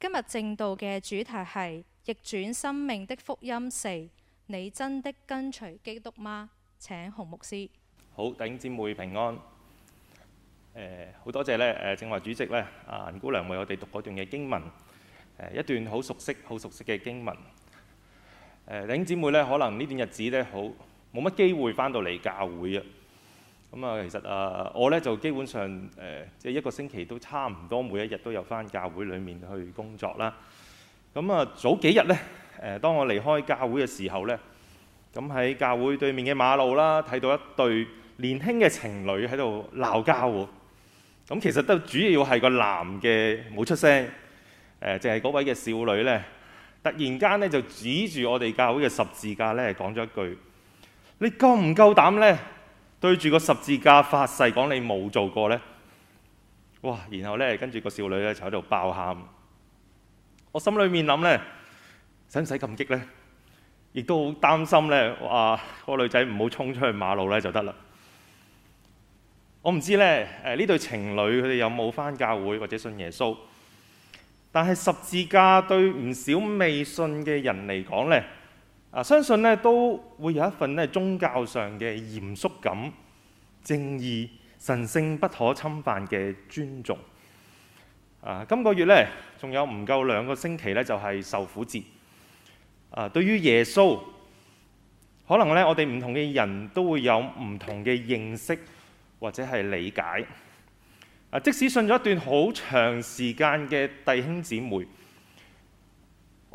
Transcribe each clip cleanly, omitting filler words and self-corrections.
今日正道嘅主題係逆轉生命的福音4，你真的跟隨基督嗎？請洪牧師。 好，弟兄姊妹平安。好多謝咧，正話主席咧，顏姑娘為我哋讀嗰段嘅經文，一段好熟悉嘅經文。弟兄姊妹咧，可能呢段日子咧，好冇乜機會翻到嚟教會啊。咁啊，其實我咧就基本上即係一個星期都差唔多每一日都有翻教會裡面去工作啦。咁啊，早幾日咧，當我離開教會嘅時候咧，咁喺教會對面嘅馬路啦，睇到一對年輕嘅情侶喺度鬧交喎。咁其實都主要係個男嘅冇出聲，淨係嗰位嘅少女咧，突然間咧就指住我哋教會嘅十字架咧講咗一句：你夠唔夠膽咧對住個十字架發誓講你冇做過咧？哇！然後咧跟住個少女咧就喺度爆喊。我心裏面諗咧，使唔使咁激咧？亦都好擔心咧，個女仔唔好衝出去馬路咧就得啦。我唔知咧，呢對情侶佢哋有冇返教會或者信耶穌？但係十字架對唔少未信嘅人嚟講咧，相信咧都會有一份咧宗教上嘅嚴肅感、正義、神聖不可侵犯嘅尊重。今個月咧仲有唔夠2個星期咧，就係受苦節。對於耶穌，可能咧我哋唔同嘅人都會有唔同嘅認識或者係理解。即使信咗一段好長時間嘅弟兄姊妹，我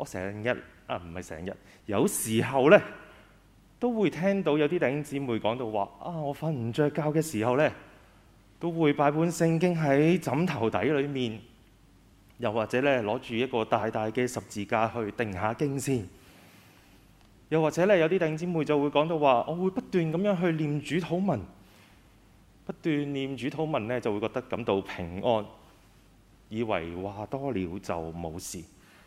有時候咧都會聽到有啲弟兄姊妹講到話我瞓唔着覺嘅時候咧，都會擺本聖經喺枕頭底裏面，又或者咧攞住一個大大嘅十字架去定下經先。又或者咧，有啲弟兄姊妹就會講到話，我會不斷咁樣去念主禱文，不斷念主禱文咧，就會覺得感到平安，以為話多了就冇事。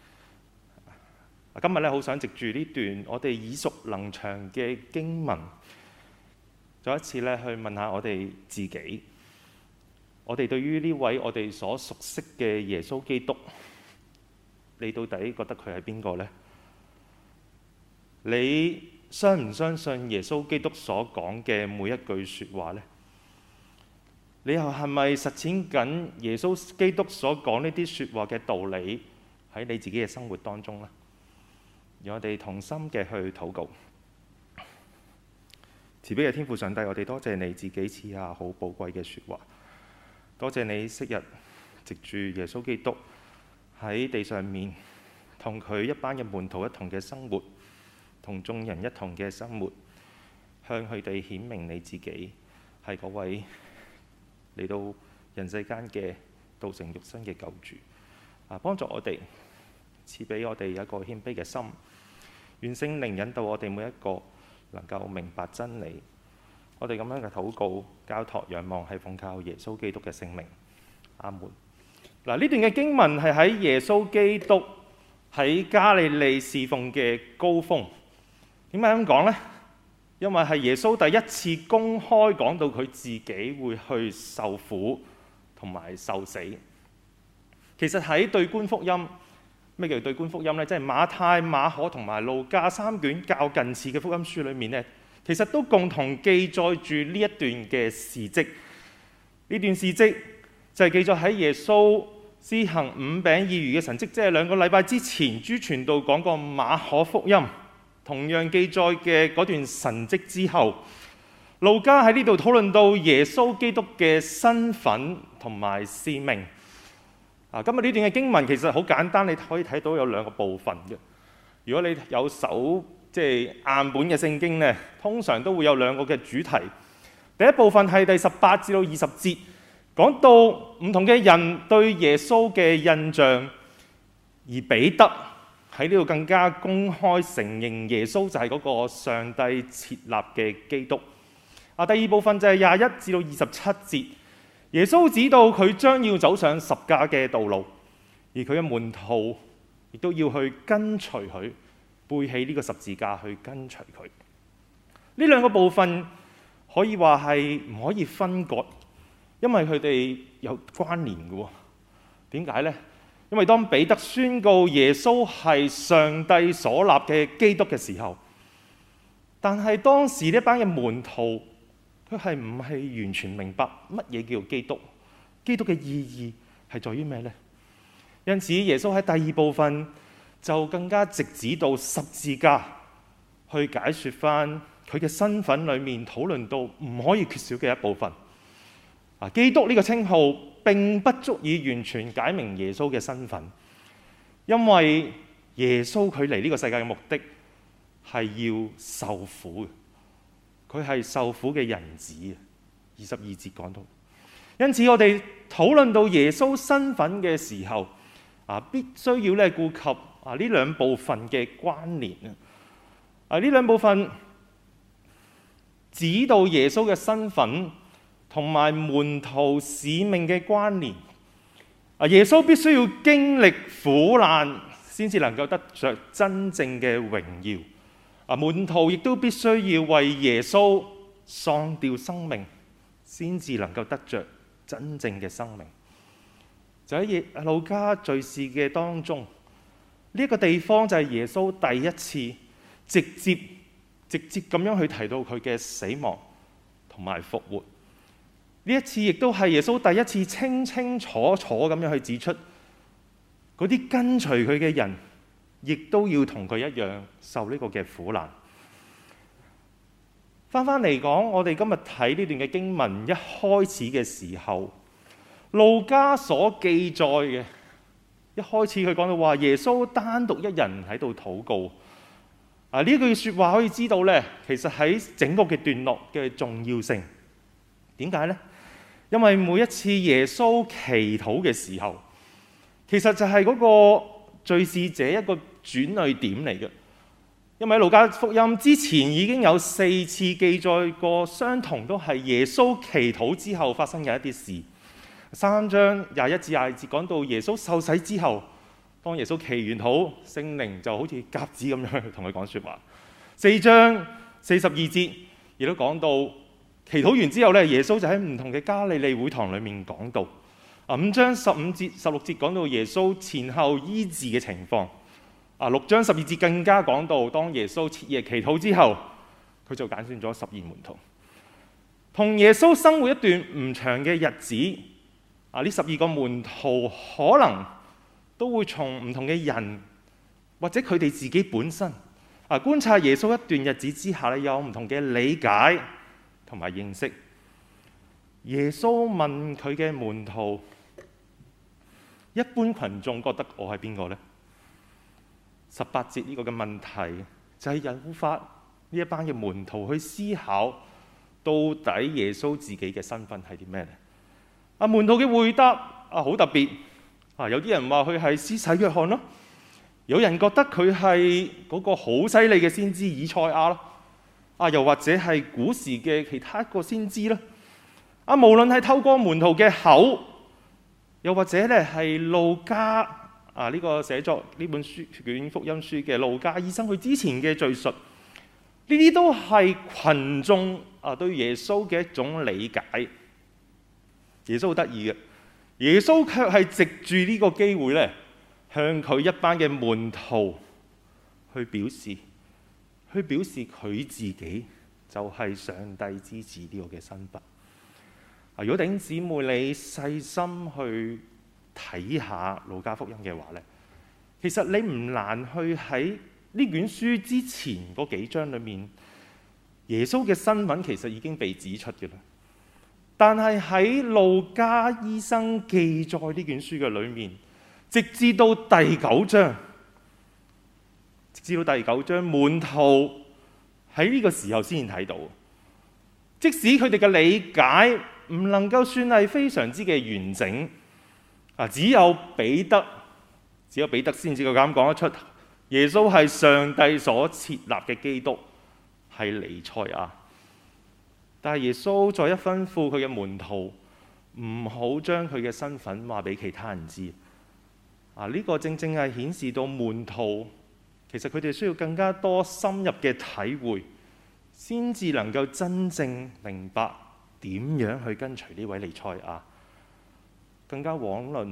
今日咧，好想藉住呢段我哋耳熟能詳嘅經文，再一次咧去問下我哋自己，我哋對於呢位我哋所熟悉嘅耶穌基督，你到底覺得佢係邊個呢？你相唔相信耶穌基督所講嘅每一句説話呢？你又係咪實踐緊耶穌基督所講呢啲説話嘅道理喺你自己嘅生活當中呢？讓我哋同心嘅去禱告。慈悲嘅天父上帝，我哋多謝你自己賜下好寶貴嘅説話，多謝你昔日藉住耶穌基督喺地上面同佢一班嘅門徒一同嘅生活，同眾人一同嘅生活，向佢哋顯明你自己係嗰位嚟到人世間嘅道成肉身嘅救主。幫助我哋，賜俾我哋有一個謙卑嘅心，願聖靈引導我哋每一個能夠明白真理。我哋咁樣嘅禱告、交託、仰望，係奉靠耶穌基督嘅聖名。阿門。呢段嘅經文係喺耶穌基督喺加利利侍奉嘅高峰。點解咁講呢？因為係耶穌第一次公開講到佢自己會去受苦同埋受死。其實喺對觀福音，咩叫對觀福音呢？即係馬太、馬可同埋路加3卷較近似嘅福音書裏面呢，其實都共同記載住呢一段嘅事蹟。呢段事蹟就係記載喺耶穌施行5餅2魚嘅神蹟，即係2個禮拜之前朱傳道講過馬可福音同樣記載嘅嗰段神蹟之後，路加喺呢度討論到耶穌基督嘅身份同埋使命。今日呢段嘅經文其實好簡單，你可以睇到有2個部分嘅。如果你有手即係硬本嘅聖經呢，通常都會有2個嘅主題。第一部分係第18至到20節，講到唔同嘅人對耶穌嘅印象，而彼得喺呢度更加公開承認耶穌就係嗰個上帝設立嘅基督。第二部分就係21至到27節，耶穌指到佢將要走上十架嘅道路，而佢嘅門徒亦都要去跟隨佢，背起呢個十字架去跟隨佢。呢2個部分可以話係唔可以分割，因為佢哋有關聯嘅。點解呢？ 因為當彼得宣告耶穌係上帝所立嘅基督嘅時候，但係當時呢班嘅門徒，佢係唔係完全明白乜嘢叫做基督？基督嘅意義係在於咩呢？因此耶穌喺第二部分就更加直指到十字架，去解說翻佢嘅身份裏面討論到唔可以缺少嘅一部分。基督呢個稱號並不足以完全解明耶穌嘅身份，因為耶穌佢嚟呢個世界嘅目的係要受苦嘅，佢係受苦嘅人子。22節講到，因此我哋討論到耶穌身份嘅時候，必須要咧顧及呢兩部分嘅關聯。呢兩部分指到耶穌嘅身份同埋門徒使命嘅關聯。耶穌必須要經歷苦難先至能夠得着真正嘅榮耀。門徒亦都必須要為耶穌喪掉生命，先至能夠得着真正嘅生命。就喺路加敘事嘅當中，呢一個地方就係耶穌第一次直接咁樣去提到佢嘅死亡同埋復活。呢一次亦都係耶穌第一次清清楚楚咁樣去指出，嗰啲跟隨佢嘅人，亦都要同佢一樣受呢個嘅苦難。翻嚟講，我哋今日睇呢段嘅經文一開始嘅時候，路加所記載嘅一開始佢講到話耶穌單獨一人喺度禱告。呢句説話可以知道呢，其實喺整個嘅段落嘅重要性。點解呢？因為每一次耶穌祈禱嘅時候，其實就係嗰個敘事者一個轉捩點嚟嘅。因為喺路加福音之前已經有4次記載過相同都係耶穌祈禱之後發生嘅一啲事。3章21至22節講到耶穌受洗之後，當耶穌祈完禱，聖靈就好似鴿子咁樣同佢講説話。4章42節亦都講到祈禱完之後咧，耶穌就喺唔同嘅加利利會堂裏面講道。5章15節、16節講到耶穌前後醫治嘅情況。6章12節更加講到，當耶穌徹夜祈禱之後，佢就揀選咗12門徒，同耶穌生活一段唔長嘅日子。呢12個門徒可能都會從唔同嘅人或者佢哋自己本身觀察耶穌一段日子之下咧，有唔同嘅理解同埋認識。耶穌問佢嘅門徒：一般群眾覺得我係邊個呢？18節呢個嘅問題就係引發呢一班嘅門徒去思考，到底耶穌自己嘅身份係啲咩呢？門徒嘅回答好特別。有啲人話佢係施洗約翰咯，有人覺得佢係嗰個好犀利嘅先知以賽亞咯，又或者係古時嘅其他一個先知啦。無論係透過門徒嘅口，又或者咧係路加呢個寫作呢本書卷福音書嘅路加醫生佢之前嘅敘述，呢啲都係群眾對耶穌嘅一種理解。耶穌好得意嘅，耶穌卻係藉住呢個機會咧，向佢一班嘅門徒去表示佢自己就係上帝之子呢個嘅身份。如果弟兄姊妹你細心去睇下路加福音嘅話咧，其實你唔難去喺呢卷書之前嗰幾章裏面，耶穌嘅身份其實已經被指出嘅啦。但係喺路加醫生記載呢卷書嘅裏面，直至到第9章，門徒喺呢個時候先睇到。即使佢哋嘅理解唔能夠算係非常之嘅完整，只有彼得先至夠膽講得出，耶穌係上帝所設立嘅基督，係彌賽亞。但係耶穌再一吩咐佢嘅門徒，唔好將佢嘅身份話俾其他人知。呢個正正係顯示到門徒其實佢哋需要更加多深入嘅體會，先至能夠真正明白點樣去跟隨呢位彌賽亞。更加遑論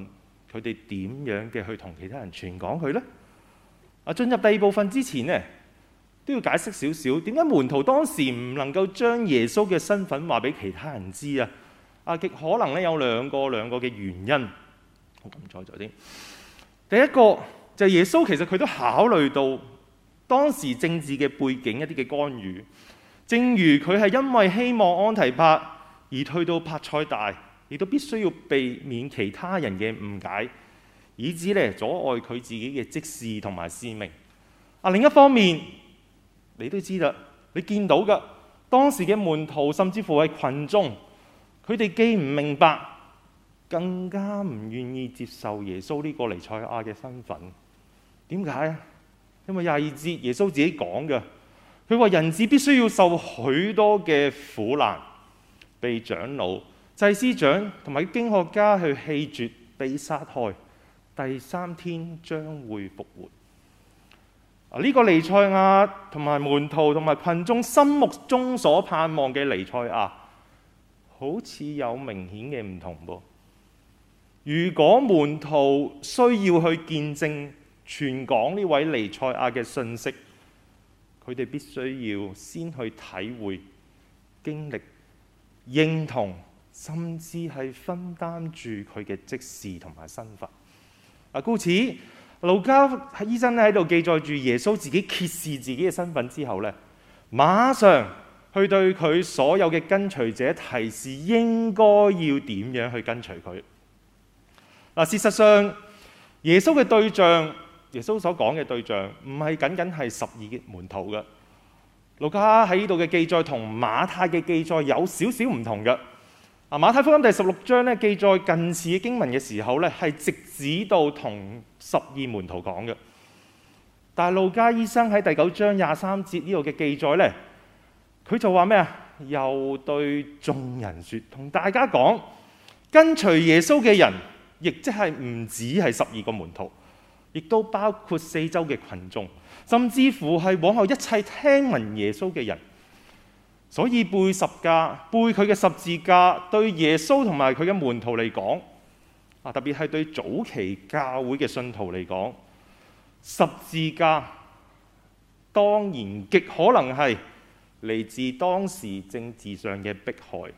佢哋點樣嘅去同其他人傳講佢呢？進入第二部分之前呢，都要解釋少少，點解門徒當時唔能夠將耶穌嘅身份話俾其他人知啊？極可能咧有兩個嘅原因。我撳錯咗啲。第一個就係耶穌其實佢都考慮到當時政治嘅背景一啲嘅干預，正如佢係因為希望安提帕而退到帕賽大，亦都必須要避免其他人嘅誤解，以致咧阻礙佢自己嘅職事同埋使命。另一方面，你都知啦，你見到㗎當時嘅門徒甚至乎係群眾，佢哋既唔明白，更加唔願意接受耶穌呢個彌賽亞嘅身份。點解啊？因為22節耶穌自己講嘅，佢話人子必須要受許多嘅苦難，被長老、祭司長同埋經學家去棄絕，被殺害，第3天將會復活。呢個彌賽亞同埋門徒同埋群眾心目中所盼望嘅彌賽亞，好似有明顯嘅唔同噃。如果門徒需要去見證傳講呢位彌賽亞嘅信息，佢哋必須要先去體會、經歷、認同，甚至係分擔住佢嘅職事同埋身份。故此，路加醫生喺度記載住耶穌自己揭示自己嘅身份之後呢，馬上去對佢所有嘅跟隨者提示應該要點樣去跟隨佢。事實上，耶穌嘅對象，耶穌所講嘅對象，唔係僅僅係12門徒嘅。路加喺呢度嘅記載同馬太嘅記載有少少唔同嘅。馬太福音第16章咧記載近似嘅經文嘅時候咧，係直指到同12門徒講嘅。但係路加醫生喺第9章23節呢度嘅記載咧，佢就話咩啊？又對眾人說，同大家講，跟隨耶穌嘅人，亦即係唔止係12個門徒，亦都包括四周嘅群眾，甚至乎係往後一切聽聞耶穌嘅人。所以背十架、背佢嘅十字架，對耶穌同埋佢嘅門徒嚟講，特別係對早期教會嘅信徒嚟講，十字架當然極可能係嚟自當時政治上嘅迫害。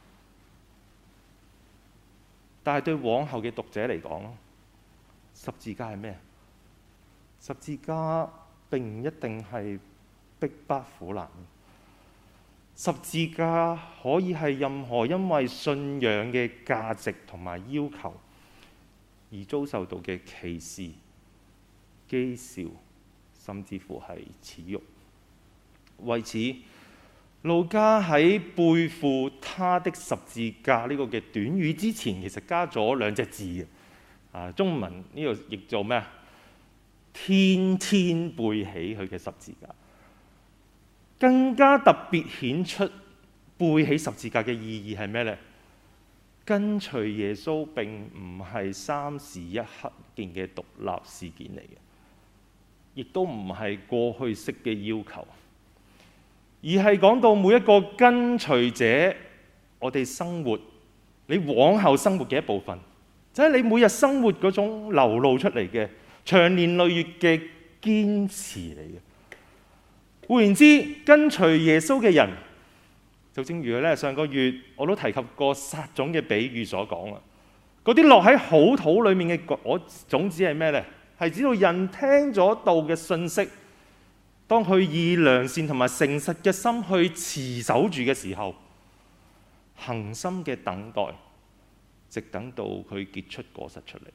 但係對往後嘅讀者嚟講，十字架係咩？十字架並唔一定係逼迫苦難。十字架可以係任何因為信仰嘅價值同埋要求而遭受到嘅歧視、譏笑，甚至乎係恥辱。為此，路加喺背負他的十字架呢個嘅短語之前，其實加咗兩隻字嘅。中文呢度譯做咩？天天背起佢嘅十字架。更加特別顯出背起十字架嘅意義係咩呢？跟隨耶穌並唔係3時1刻件嘅獨立事件嚟嘅，亦都唔係過去式嘅要求，而係講到每一個跟隨者，我哋生活，你往後生活嘅一部分，就係你每日生活嗰種流露出嚟嘅長年累月嘅堅持嚟嘅。換言之，跟隨耶穌嘅人，就正如咧上個月我都提及過撒種嘅比喻所講啦。嗰啲落喺好土裏面嘅種子係咩呢？係指到人聽咗道嘅信息，當佢以良善同埋誠實嘅心去持守住嘅時候，恆心嘅等待，直等到佢結出果實出嚟。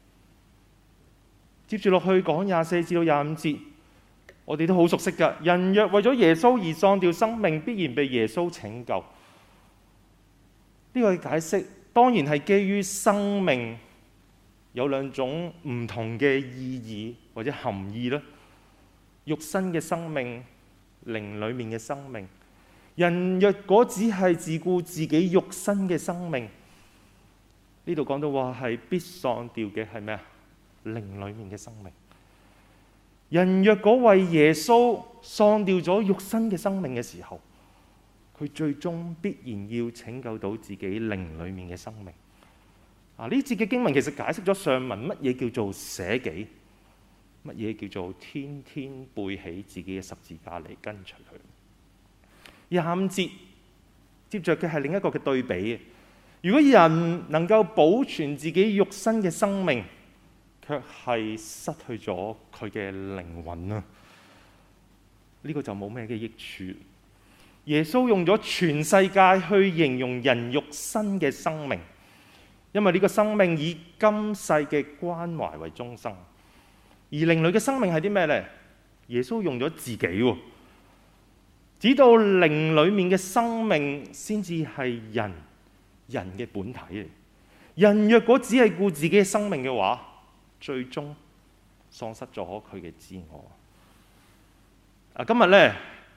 接住落去講24至到25節。我哋都好熟悉㗎。人若為咗耶穌而喪掉生命，必然被耶穌拯救。呢個解釋當然係基於生命有兩種唔同嘅意義或者含義啦。肉身嘅生命，靈裡面嘅生命。人若果只係自顧自己肉身嘅生命，呢度講到話係必喪掉嘅係咩啊？靈裡面嘅生命。人若果為耶穌喪掉咗肉身嘅生命嘅時候，佢最終必然要拯救到自己靈裡面嘅生命。 呢節嘅經文其實解釋咗上文乜嘢叫做捨己，乜嘢叫做天天背起自己嘅十字架嚟跟隨佢。25節接着嘅係另一個嘅對比。如果人能夠保存自己肉身嘅生命，卻係失去咗佢嘅靈魂啊，呢個就冇咩嘅益處。耶穌用咗全世界去形容人肉身嘅生命，因為呢個生命以今世嘅關懷為中心，而靈裏嘅生命係啲咩呢？耶穌用咗自己喎，直到靈裏面嘅生命先至係人嘅本體嚟。人若果只係顧自己嘅生命嘅話，最終喪失咗佢嘅自我。今日呢，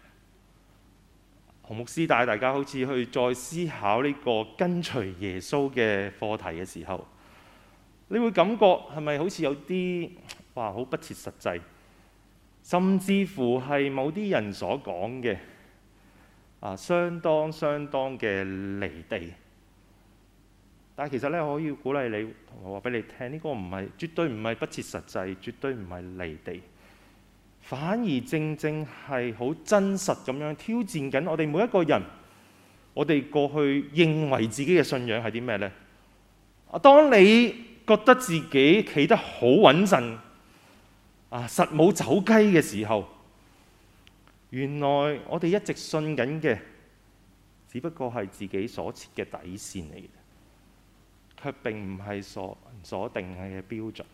洪牧師帶大家好似去再思考呢個跟隨耶穌嘅課題嘅時候，你會感覺係咪好似有啲好不切實際，甚至乎係某啲人所講嘅相當嘅離地。但係其實咧，我可以鼓勵你，同我話俾你聽，呢個絕對唔係不切實際，絕對唔係離地，反而正係好真實咁樣挑戰緊我哋每一個人。我哋過去認為自己嘅信仰係啲咩呢？當你覺得自己企得好穩陣，實冇走雞嘅時候，原來我哋一直信緊嘅，只不過係自己所設嘅底線嚟嘅，卻並唔係所定嘅標準。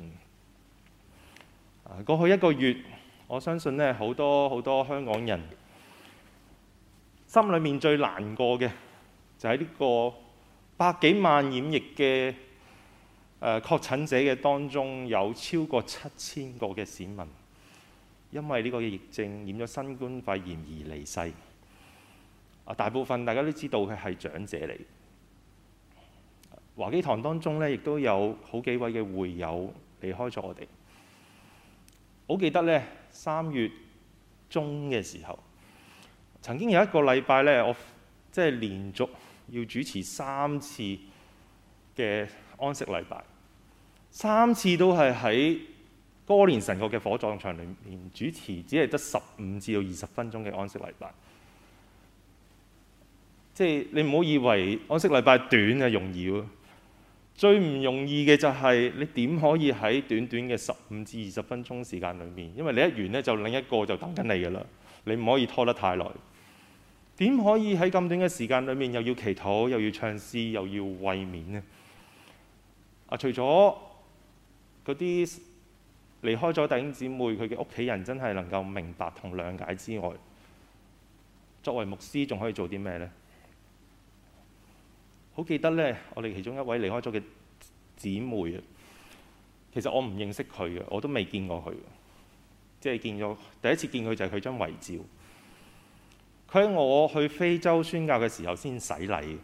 過去一個月，我相信咧好多香港人心裏面最難過嘅，就喺呢個百幾萬染疫嘅確診者嘅當中，有超過7000個嘅市民因為呢個疫症染咗新冠肺炎而離世。大部分大家都知道佢係長者嚟。華基堂當中咧，亦都有好幾位嘅會友離開咗我哋。好記得咧，3月中嘅時候，曾經有一個禮拜咧，我連續要主持3次嘅安息禮拜，3次都係喺哥連臣角嘅火葬場裏面主持，只係得15至到20分鐘嘅安息禮拜。你唔好以為安息禮拜短容易喎，最唔容易嘅就係你點可以喺短短嘅15至20分鐘時間裏面，因為你一完咧就另一個就等緊你㗎啦，你唔可以拖得太耐。點可以喺咁短嘅時間裏面又要祈禱，又要唱詩，又要慰勉呢？除咗嗰啲離開咗弟兄姊妹，佢嘅屋企人真係能夠明白同諒解之外，作為牧師仲可以做啲咩呢？好記得呢，我哋其中一位離開咗嘅姊妹啊，其實我唔認識佢嘅，我都未見過佢，見咗第一次見佢就係佢張遺照。佢喺我去非洲宣教嘅時候先洗禮。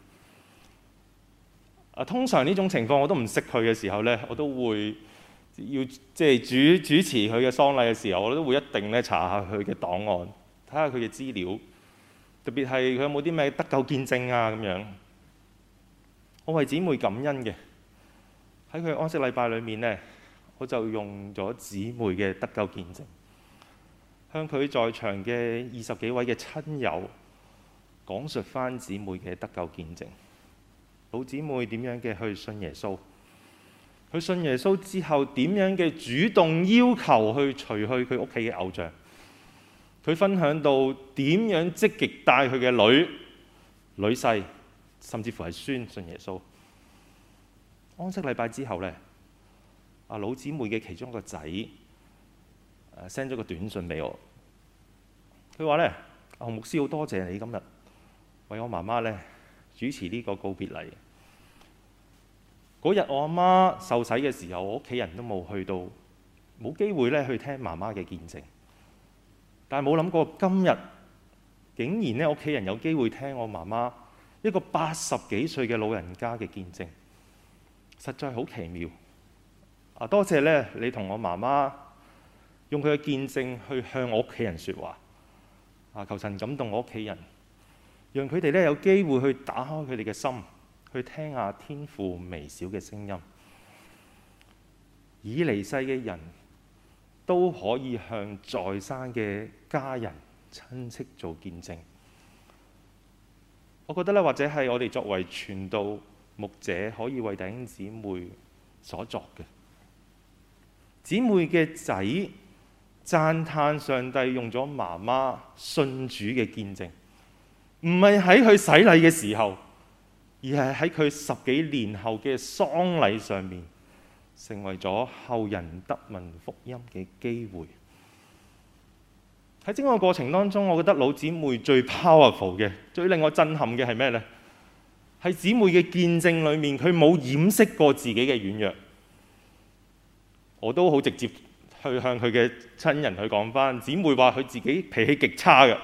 通常呢種情況我都唔識佢嘅時候呢，我都會要主持佢嘅喪禮嘅時候，我都會一定咧查下佢嘅檔案，睇下佢嘅資料，特別係佢有冇啲咩得救見證啊咁樣。我為姊妹感恩嘅，喺佢安息禮拜裏面呢，我就用咗姊妹嘅得救見證，向佢在場嘅20幾位嘅親友講述返姊妹嘅得救見證。老姊妹點樣嘅去信耶穌，佢信耶穌之後點樣嘅主動要求去除去佢屋企嘅偶像，佢分享到點樣積極帶佢嘅女婿，甚至乎係孫信耶穌。安息禮拜之後呢，老姊妹嘅其中一個仔send 咗個短信俾我，佢話呢，洪牧師好多謝你今日為我媽媽呢主持呢個告別禮。嗰日我阿媽受洗嘅時候，我屋企人都冇去到，冇機會咧去聽媽媽嘅見證。但係冇諗過今日竟然咧屋企人有機會聽我媽媽一個80幾歲嘅老人家嘅見證，實在好奇妙。多謝咧你同我媽媽用佢嘅見證去向我屋企人說話。求神感動我屋企人，讓佢哋咧有機會去打開佢哋嘅心， 去聽下天父微小嘅聲音。已離世嘅人都可以向在生嘅家人親戚做見證。我覺得咧，或者係我哋作為傳道牧者，可以為弟兄姊妹所作嘅。姊妹嘅仔讚歎上帝用咗媽媽信主嘅見證，唔係喺佢洗禮嘅時候，而係喺佢10幾年後嘅喪禮上面，成為咗後人得聞福音嘅機會。喺整個過程當中，我覺得老姊妹最 powerful 嘅、最令我震撼嘅係咩呢？係姊妹嘅見證裏面，佢冇掩飾過自己嘅軟弱。我都好直接去向佢嘅親人去講翻，姊妹話佢自己脾氣極差嘅。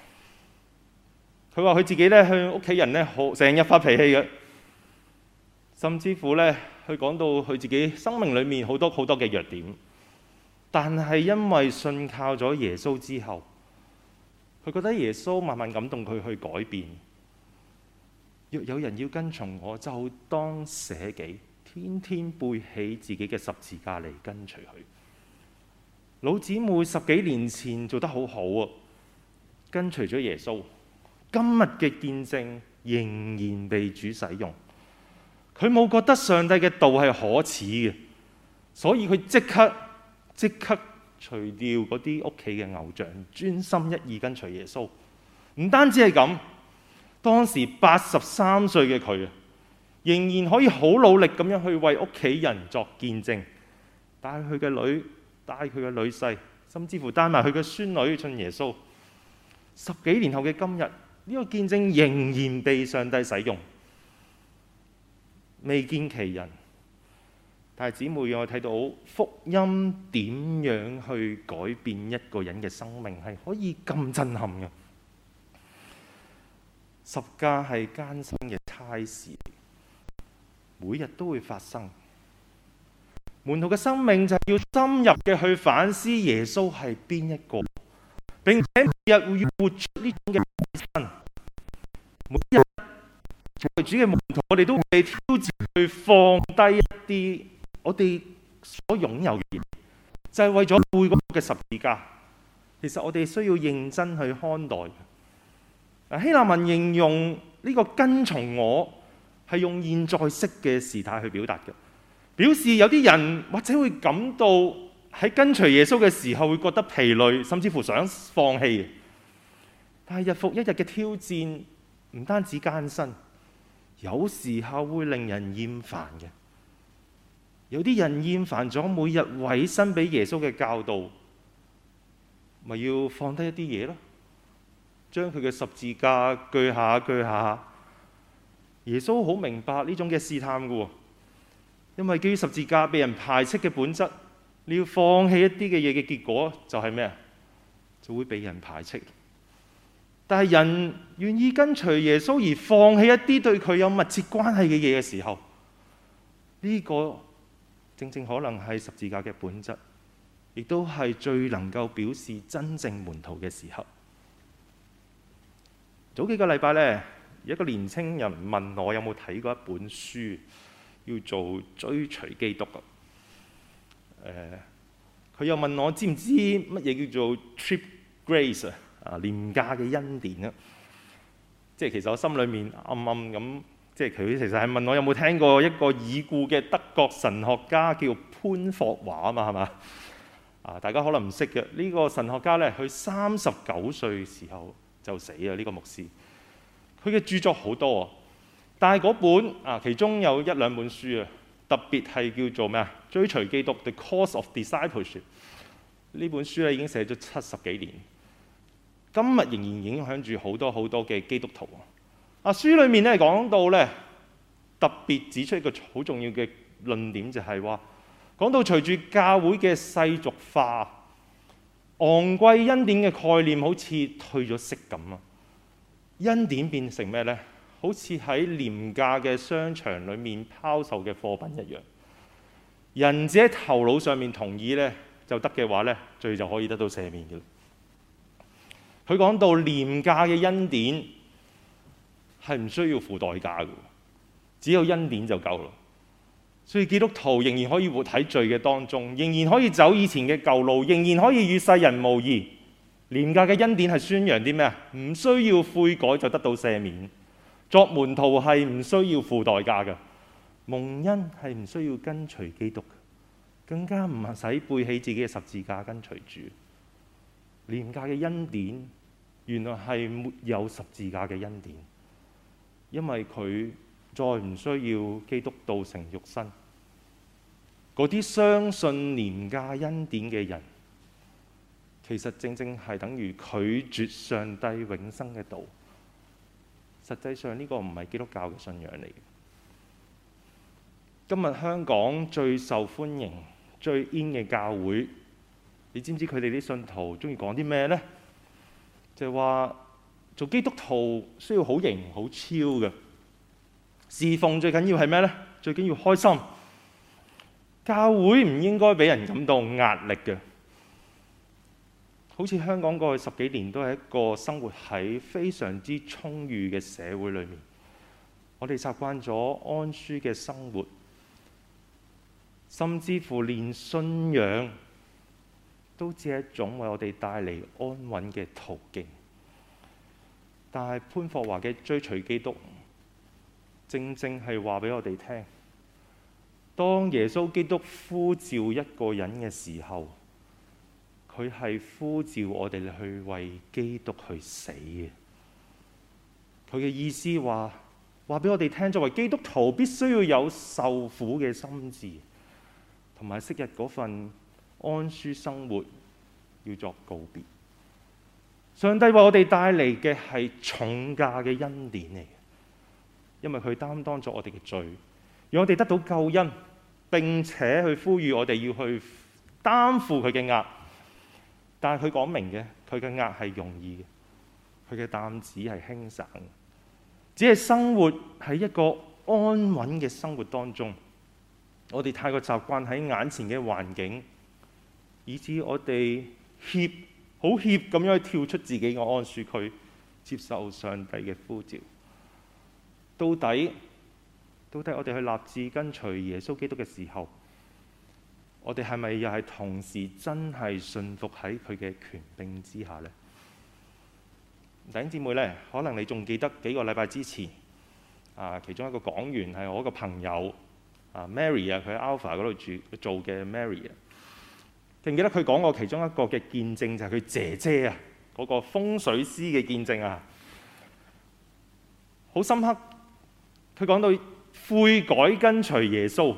佢話佢自己咧向屋企人咧成日發脾氣嘅，甚至乎咧佢講到佢自己生命裏面好多嘅弱點。但係因為信靠咗耶穌之後，佢覺得耶穌慢慢感動佢去改變。若有人要跟從我，就當捨己，天天背起自己嘅十字架嚟跟隨佢。老姊妹10幾年前做得好好啊，跟隨咗耶穌，今日嘅見證仍然被主使用。佢冇覺得上帝嘅道係可恥嘅，所以佢即刻除掉嗰啲屋企嘅偶像，專心一意跟隨耶穌。唔單止係咁，當時83歲嘅佢仍然可以好努力咁樣去為屋企人作見證，帶佢嘅女，帶佢嘅女婿，甚至乎帶埋佢嘅孫女信耶穌。10幾年後嘅今日，呢個見證仍然被上帝使用，未見其人。但係姊妹，讓我睇到福音點樣去改變一個人嘅生命，係可以咁震撼嘅。十架係艱辛嘅差事，每日都會發生。門徒嘅生命就係要深入嘅去反思耶穌係邊一個，並且每日會要活出呢種嘅身。每日作為主嘅門徒，我哋都會被挑戰去放低一啲我哋所擁有嘅嘢，就係為咗背嗰個嘅十字架。其實我哋需要認真去看待。希臘文形容呢個跟從我係用現在式嘅時態去表達嘅，表示有啲人或者會感到喺跟隨耶穌嘅時候會覺得疲累，甚至乎想放棄。但係日復一日嘅挑戰唔單止艱辛，有時候會令人厭煩嘅。有啲人厭煩咗每日委身俾耶穌嘅教導，咪要放低一啲嘢咯，將佢嘅十字架鋸下。耶穌好明白呢種嘅試探嘅喎，因為基於十字架被人排斥嘅本質，你要放棄一啲嘅嘢嘅結果就係咩啊？就會被人排斥。但係人願意跟隨耶穌而放棄一啲對佢有密切關係嘅嘢嘅時候，呢個正正可能係十字架嘅本質，亦都係最能夠表示真正門徒嘅時候。早幾個禮拜呢，一個年青人問我有冇睇過一本書，叫做《追隨基督》。佢又問我知唔知乜嘢叫做 Cheap Grace 啊，廉價嘅恩典啊？即係其實我心裏面暗咁。即係佢其實係問我有冇聽過一個已故嘅德國神學家叫潘霍華啊嘛，係嘛？大家可能唔識嘅呢個神學家呢，佢39歲時候就死啊！呢個牧師，佢嘅著作好多啊，但係嗰本其中有1-2本書啊，特別係叫做咩啊？追隨基督 The Course of Discipleship 呢本書咧已經寫咗70幾年，今日仍然影響住好多嘅基督徒。書裏面咧講到咧，特別指出一個好重要嘅論點，就係話講到隨住教會嘅世俗化，昂貴恩典嘅概念好似退咗色咁啊！恩典變成咩呢？好似喺廉價嘅商場裏面拋售嘅貨品一樣，人只喺頭腦上面同意呢就得嘅話呢，罪就可以得到赦免嘅。佢講到廉價嘅恩典係唔需要付代價嘅， 只有恩典就夠啦。所以基督徒仍然可以活喺罪嘅當中，仍然可以走以前嘅舊路，仍然可以與世人無異。廉價嘅恩典係宣揚啲咩啊？唔需要悔改就得到赦免，作門徒係唔需要付代價嘅，蒙恩係唔需要跟隨基督，更加唔使背起自己嘅十字架跟隨主。廉價嘅恩典原來係沒有十字架嘅恩典，因為佢再唔需要基督道成肉身。嗰啲相信廉價恩典嘅人，其實正正係等於拒絕上帝永生嘅道。實際上呢個唔係基督教嘅信仰嚟嘅。今日香港最受歡迎、最 in 嘅教會，你知唔知佢哋啲信徒中意講啲咩呢？就係話做基督徒需要好型、好超嘅，侍奉最緊要係咩呢？最緊要開心。教會唔應該俾人感到壓力嘅。好似香港過去10幾年都係一個生活喺非常之充裕嘅社會裏面，我哋習慣咗安舒嘅生活，甚至乎連信仰都只係一種為我哋帶嚟安穩嘅途徑。但係潘霍華嘅追隨基督，正正係話俾我哋聽，當耶穌基督呼召一個人嘅時候，佢係呼召我哋去為基督去死嘅。佢嘅意思話俾我哋聽，作為基督徒必須要有受苦嘅心志，同埋昔日嗰份安舒生活要作告別。上帝為我哋帶嚟嘅係重價嘅恩典嚟嘅，因為佢擔當咗我哋嘅罪，讓我哋得到救恩，並且去呼籲我哋要去擔負佢嘅軛。但係佢講明嘅，佢嘅軛係容易嘅，佢嘅擔子係輕省嘅。只係生活喺一個安穩嘅生活當中，我哋太過習慣喺眼前嘅環境，以致我哋好怯咁樣去跳出自己嘅安舒區，接受上帝嘅呼召。到底我哋去立志跟隨耶穌基督嘅時候，我哋係咪又係同時真係信服喺佢嘅權柄之下呢？弟兄姊妹呢，可能你仲記得幾個禮拜之前其中一個講員係我一個朋友Mary 佢喺 Alpha 嗰度做嘅 Mary 記唔記得佢講過其中一個嘅見證，就係佢姐姐嗰個風水師嘅見證好深刻。佢講到悔改跟隨耶穌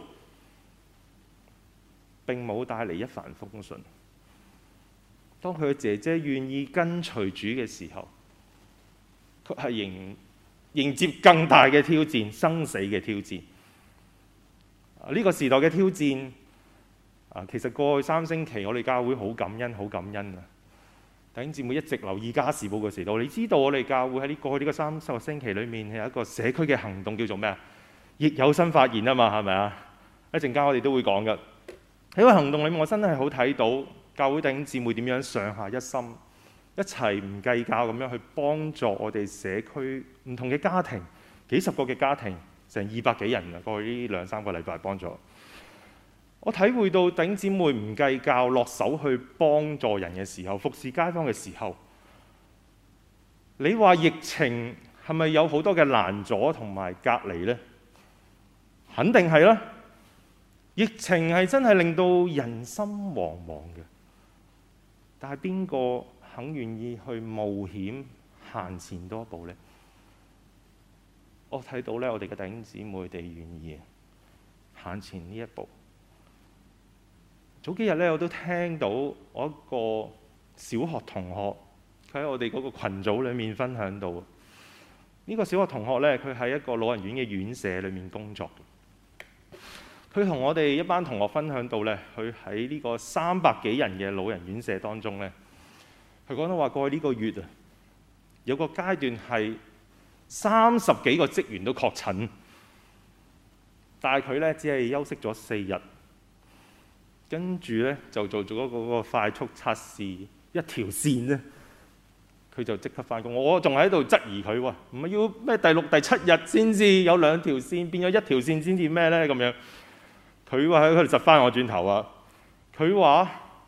並冇帶嚟一帆風順。當佢嘅姐姐願意跟隨主嘅時候，佢係迎接更大嘅挑戰，生死嘅挑戰。呢個時代嘅挑戰其實過去3星期我哋教會好感恩弟兄姊妹一直留意家事報嘅時候，你知道我哋教會喺過去呢個30個星期裏面係有一個社區嘅行動，叫做咩啊？疫有新發現啊嘛，係咪啊？一陣間我哋都會講㗎。喺個行動裏面，我真係好睇到教會弟兄姊妹點樣上下一心，一齊唔計較咁樣去幫助我哋社區唔同嘅家庭，幾十個嘅家庭，成200幾人過去呢2-3個禮拜幫助。我體會到弟兄姊妹唔計較落手去幫助人嘅時候，服侍街坊嘅時候，你話疫情係咪有好多嘅攔阻同埋隔離呢？肯定係啦。疫情係真係令到人心惶惶嘅，但係邊個肯願意去冒險行前多一步呢？我睇到呢，我哋嘅弟兄姊妹哋願意行前呢一步。早幾日咧，我都聽到我一個小學同學，佢喺我哋嗰個群組裏面分享到，呢個小學同學咧，佢喺一個老人院嘅院舍裏面工作。佢同我哋一班同學分享到咧，佢喺呢個300幾人嘅老人院舍當中咧，佢講到話過去呢個月有個階段係30幾個職員都確診，但係佢咧只係休息咗4日。跟住咧就做咗嗰個快速測試，一條線咧， 佢就即刻翻工。我仲喺度質疑佢喎，唔係要咩第6、第7日先至有2條線，變咗1條線先至咩呢？咁樣佢話喺度窒翻我轉頭啊！佢話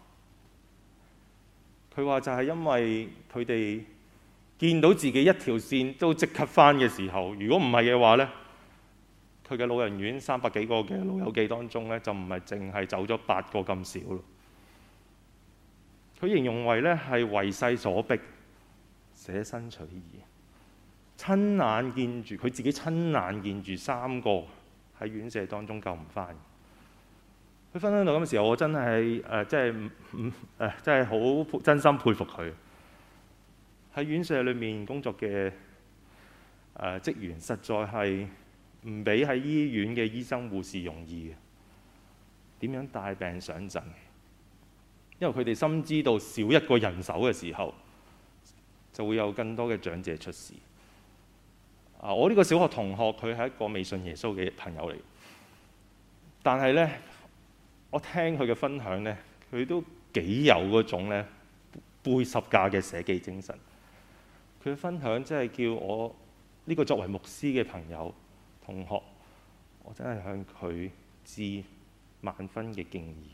就係因為佢哋見到自己1條線都即刻翻嘅時候，如果唔係嘅話呢，佢嘅老人院300幾個嘅老友記當中呢，就唔係淨係走咗8個咁少咯。佢形容為呢係為勢所逼，捨身取義，親眼見住佢自己親眼見住3個喺院舍當中救唔翻。佢分享到咁嘅時候，我真係真係好真心佩服佢。喺院舍裏面工作嘅職員，實在係唔比喺醫院嘅醫生護士容易嘅。點樣帶病上陣？因為佢哋深知道少一個人手嘅時候，就會有更多嘅長者出事。我呢個小學同學，佢係一個未信耶穌嘅朋友嚟，但係呢，我聽佢嘅分享呢，佢都幾有嗰種呢背十架嘅捨己精神。佢嘅分享真係叫我呢個作為牧師嘅朋友同學，我真係向佢致萬分嘅敬意。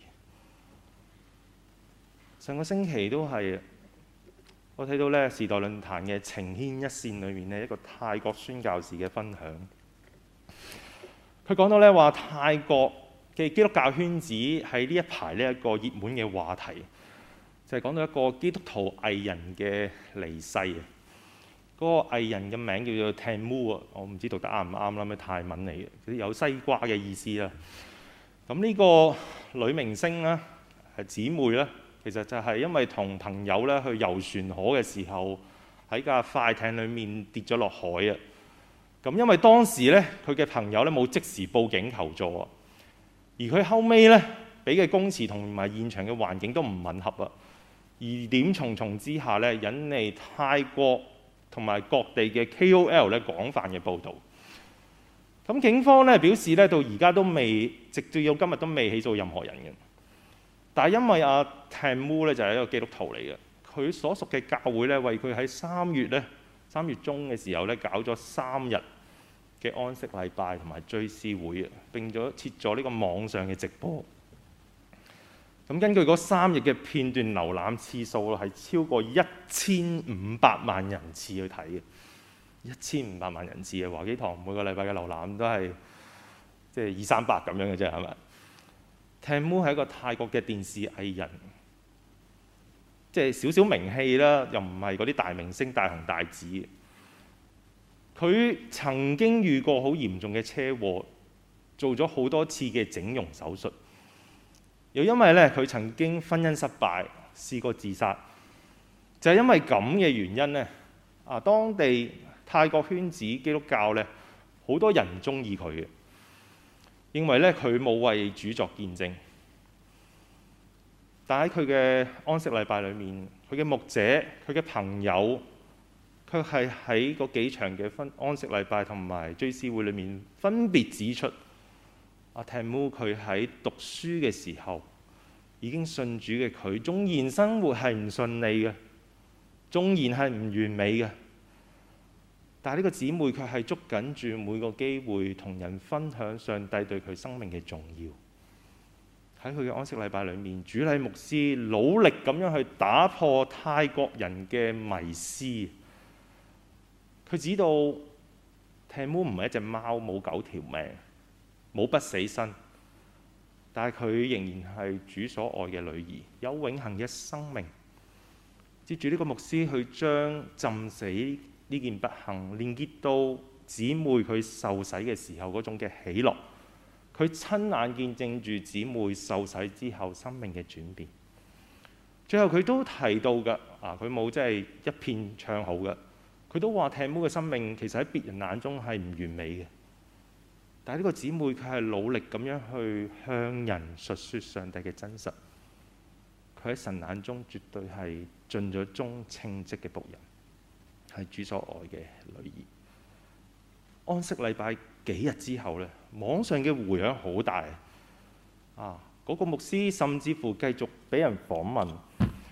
上個星期都係我睇到呢時代論壇嘅情牽一線裏面呢一個泰國宣教士嘅分享。佢講到呢話泰國嘅基督教圈子喺呢一排呢一個熱門嘅話題，就係講到一個基督徒藝人嘅離世。嗰個藝人嘅名叫做 Tamu 啊，我唔知讀得啱唔啱啦，咩泰文嚟嘅，有西瓜嘅意思啦。咁呢個女明星呢，係姊妹呢，其實就係因為同朋友呢去遊船河嘅時候，喺架快艇裡面跌咗落海啊。咁因為當時呢，佢嘅朋友呢冇即時報警求助啊，而佢後尾呢，俾嘅供詞同埋現場嘅環境都唔吻合啊，疑點重重之下呢，引嚟泰國同埋各地嘅 KOL 咧廣泛嘅報導。咁警方咧表示咧，到而家都未，直到今日都未起訴任何人嘅。但係因為阿 Tamu 咧就係一個基督徒嚟嘅，佢所屬嘅教會咧為佢喺3月中嘅時候咧搞咗3日嘅安息禮拜同埋追思會啊，並設咗呢個網上嘅直播。咁根據嗰3日嘅片段瀏覽次數係超過1500萬人次去睇嘅，1500萬人次嘅華基堂每個禮拜嘅瀏覽都係即係200-300咁樣嘅啫，係咪？Tamu 係一個泰國嘅電視藝人，即係少少名氣啦，又唔係嗰啲大明星大紅大紫。佢曾經遇過好嚴重嘅車禍，做咗好多次嘅整容手術。又因為咧，佢曾經婚姻失敗，試過自殺，就係因為咁嘅原因咧。當地泰國圈子基督教咧，好多人唔中意佢嘅，認為咧佢冇為主作見證。但喺佢嘅安息禮拜裏面，佢嘅牧者、佢嘅朋友，卻係喺嗰幾場嘅安息禮拜同埋追思會裏面，分別指出Tamu 佢喺讀書嘅時候已經信主嘅佢，縱然生活係唔順利嘅，縱然係唔完美嘅，但係呢個姊妹卻係捉緊住每個機會同人分享上帝對佢生命嘅重要。喺佢嘅安息禮拜裏面，主禮牧師努力咁樣去打破泰國人嘅迷思。佢知道 Tamu 唔係一隻貓，冇9條命，冇不死身，但係佢仍然係主所愛嘅女兒，有永恆嘅生命。接住呢個牧師去將浸死呢件不幸連結到姊妹佢受洗嘅時候嗰種嘅喜樂，佢親眼見證住姊妹受洗之後生命嘅轉變。最後佢都提到嘅，佢冇即係一片唱好嘅，佢都話 Tamu 嘅生命其實喺別人眼中係唔完美嘅。但係呢個姊妹佢係努力咁樣去向人述說上帝嘅真實，佢喺神眼中絕對係盡咗忠稱職嘅僕人，係主所愛嘅女兒。安息禮拜幾日之後呢，網上嘅迴響好大嗰個牧師甚至乎繼續俾人訪問，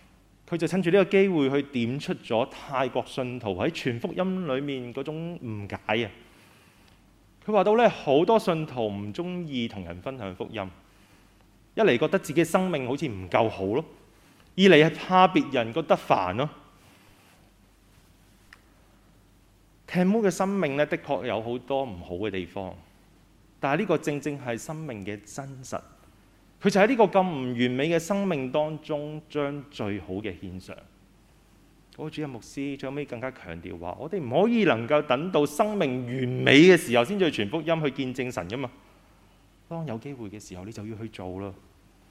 佢就趁住呢個機會去點出咗泰國信徒喺傳福音裏面嗰種誤解啊！佢話到咧，好多信徒唔中意同人分享福音，一嚟覺得自己生命好似唔夠好咯，二嚟係怕別人覺得煩咯。Tamu 嘅生命咧，的確有好多唔好嘅地方，但係呢個正正係生命嘅真實。佢就喺呢個咁唔完美嘅生命當中，將最好嘅獻上。嗰個主任牧師最後尾更加強調話：我哋唔可以能夠等到生命完美嘅時候先至去傳福音、去見證神噶嘛。當有機會嘅時候，你就要去做啦。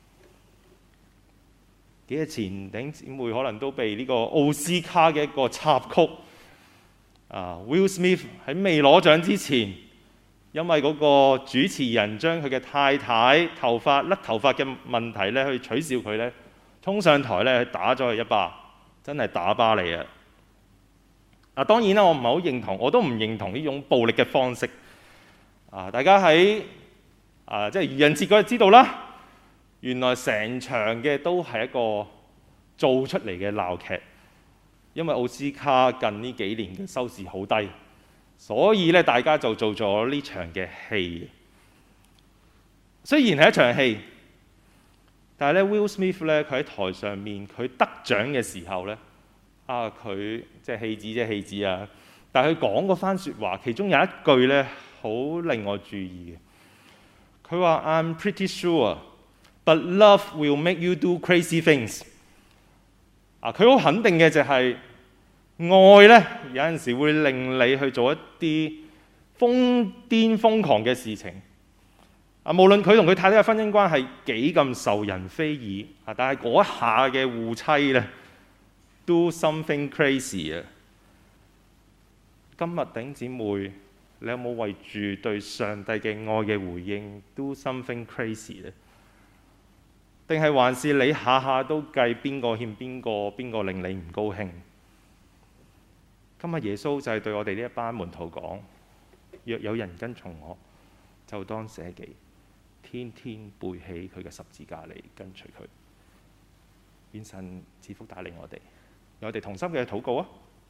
幾日前，弟兄姊妹可能都被呢個奧斯卡嘅一個插曲Will Smith 喺未攞獎之前，因為嗰個主持人將佢嘅太太頭髮甩頭髮嘅問題咧，去取笑佢咧，衝上台咧打咗佢一巴，真係打巴嚟啊！當然啦，我唔係好認同，我都唔認同呢種暴力嘅方式。大家喺即係愚人節嗰日知道啦，原來成場嘅都係一個做出嚟嘅鬧劇，因為奧斯卡近呢幾年嘅收視好低。所以咧，大家就做咗呢場嘅戲。雖然係一場戲，但係咧 Will Smith 咧，佢喺台上面佢得獎嘅時候咧，佢即係戲子即係戲子啊！但係佢講嗰番説話，其中有一句咧好令我注意嘅。佢話：I'm pretty sure, but love will make you do crazy things。佢好肯定嘅就係、愛呢，有陣時會令你去做一啲瘋癲瘋狂嘅事情。無論佢同佢太太嘅婚姻關係幾咁受人非議，但係嗰一下嘅護妻呢 do something crazy 啊！今日弟兄姊妹，你有冇為住對上帝嘅愛嘅回應 do something crazy 呢？定係還是你下下都計邊個欠邊個，邊個令你唔高興？今日耶穌就係對我哋呢一班門徒講：若有人跟從我，就當捨己，天天背起佢嘅十字架嚟跟隨佢。願神賜福帶領我哋，有我哋同心嘅禱告啊！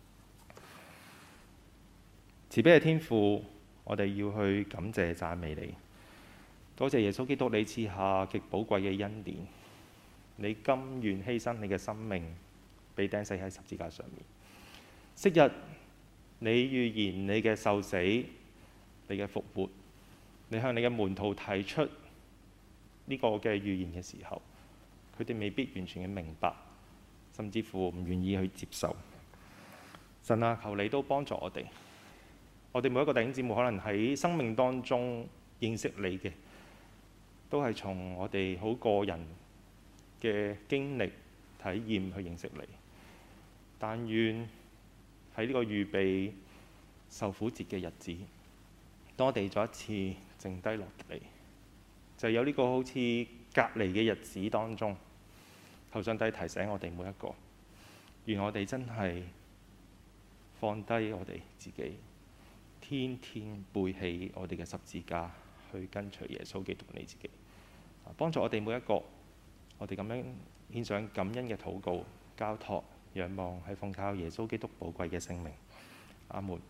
慈悲嘅天父，我哋要去感謝讚美你，多謝耶穌基督，你賜下極寶貴嘅恩典，你甘願犧牲你嘅生命，被釘死喺十字架上面。昔日你預言你嘅受死、你嘅復活，你向你嘅門徒提出呢個嘅預言嘅時候，佢哋未必完全嘅明白，甚至乎唔願意去接受。神啊，求你都幫助我哋。我哋每一個弟兄姊妹可能喺生命當中認識你嘅，都係從我哋好個人嘅經歷、體驗去認識你。但願喺呢個預備受苦節嘅日子，當我哋再一次靜低落嚟，就有呢個好似隔離嘅日子當中，求上帝提醒我哋每一個，願我哋真係放低我哋自己，天天背起我哋嘅十字架去跟隨耶穌基督你自己，幫助我哋每一個，我哋咁樣獻上感恩嘅禱告、交託、仰望，係奉靠耶穌基督寶貴嘅聖名。阿門。